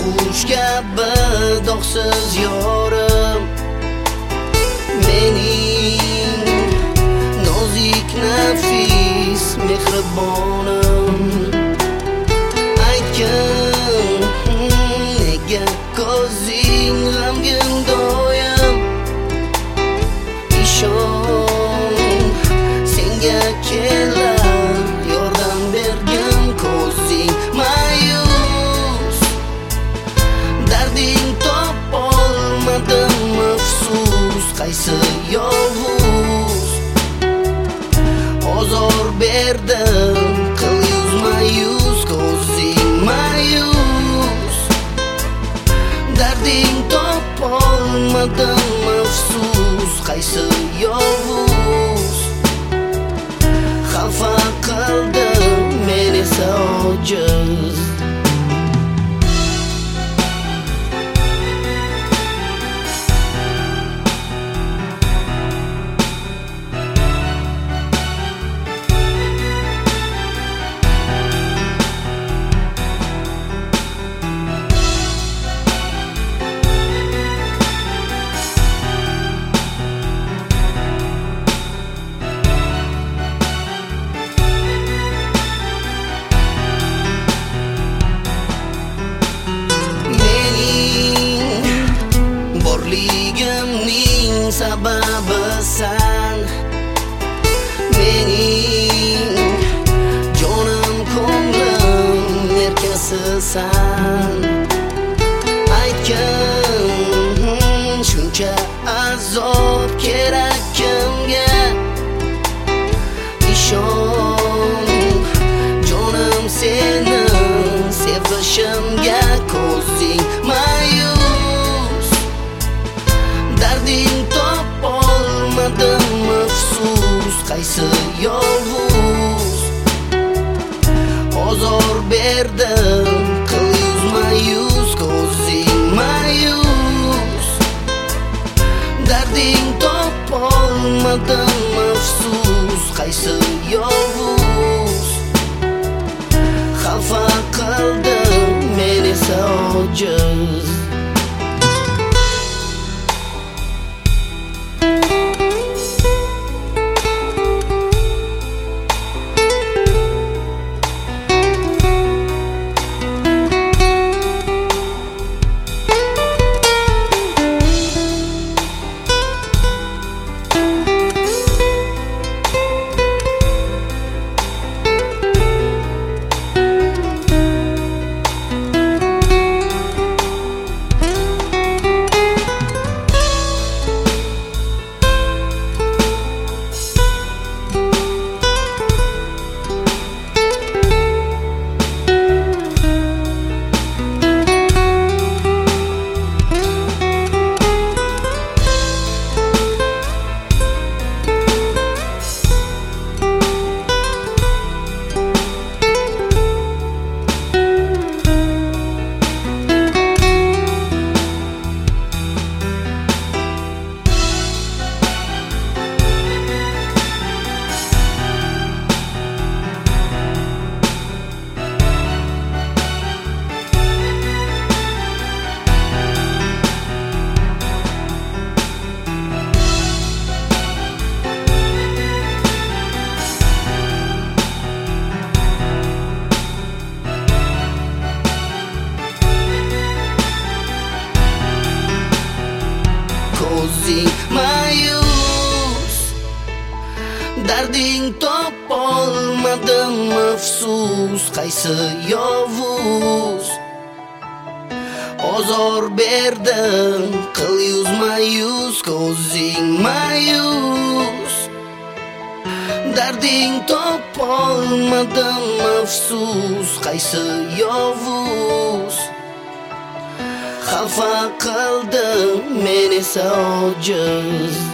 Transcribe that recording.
qush kabi dog'siz yorim, mening nozik nafis mehribonim. Aytgin, nega ko'zing g'amgin doim? Ishon, senga kelar yordam bergin. Ko'zing ma'yus, darding topolmadim afsus. Qaysi yovuz ozor berdim, qil yuzma-yuz. Ko'zing ma'yus, darding topolmadim afsus. Qaysi yovuz xafa qildi, men esa ojiz. Borligimning sababi sen, mening jonim ko'nglim erkasisan. Aytgin, shuncha azob kerak kimga? Ishon, jonim seni sevishimga. Ko'zing ma'yus, darding topolmadim afsus. Qaysi yovuz ozor berdim, qil yuzma-yuz. Ko'zing ma'yus, darding topolmadim afsus. Qaysi yovuz xafa qildi, men esa ojiz. Ko'zing ma'yus, darding topolmadim afsus. Qaysi yovuz ozor berdim, qil yuzma-yuz. Ko'zing ma'yus, darding topolmadim afsus. Qaysi yovuz xafa qildi, men esa ojiz.